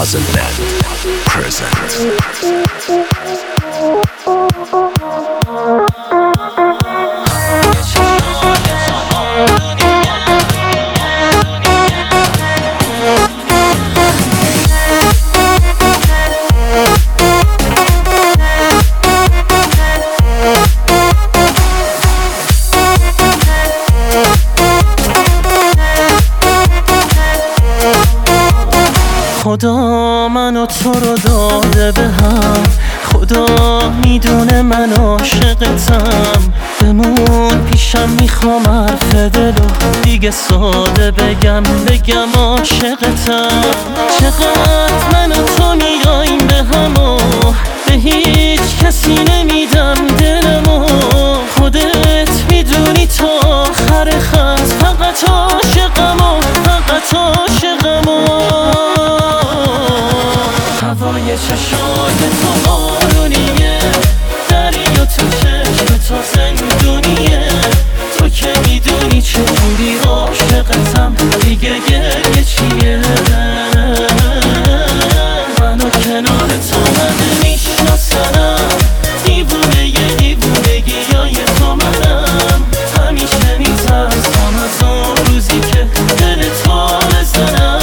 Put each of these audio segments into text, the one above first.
Puzzleland presents. خدا منو تو رو داده به هم، خدا میدونه من عاشقتم. بمون پیشم، میخوام حرف دلو دیگه ساده بگم عاشقتم. چقدر من و تو میاییم به همو، به هیچ کسی نمیدم دلمو. خودت میدونی تا آخر خط فقط عاشقمو، فقط عاشقمو. هوای چشای تو بارونیه، دریا تو چشم تو زندونیه. تو که میدونی چجوری عاشقتم، دیگه گریه چیه؟ منو کنار تو من میشناسنم، دیوونگی های تو منم. همیشه میترسم از اون روزی که دل تو بزنم.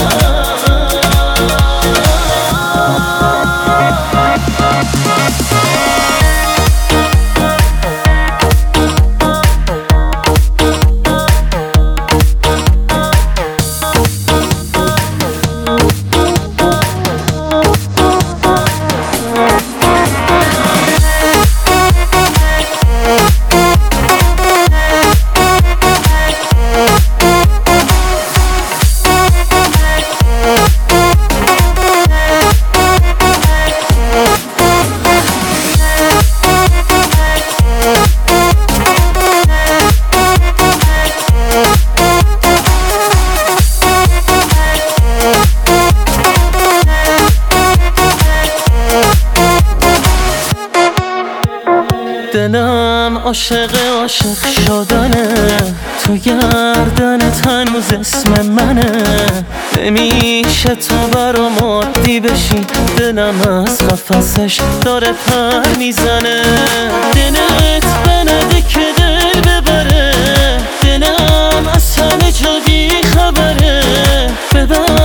دلم عاشق شدنه، تو گردنت هنوز اسم منه. نمیشه تو برام عادی بشی، دلم از قفسش داره پر میزنه. دلت بنده که دل ببره، دلم از همه جا بی خبره. ببر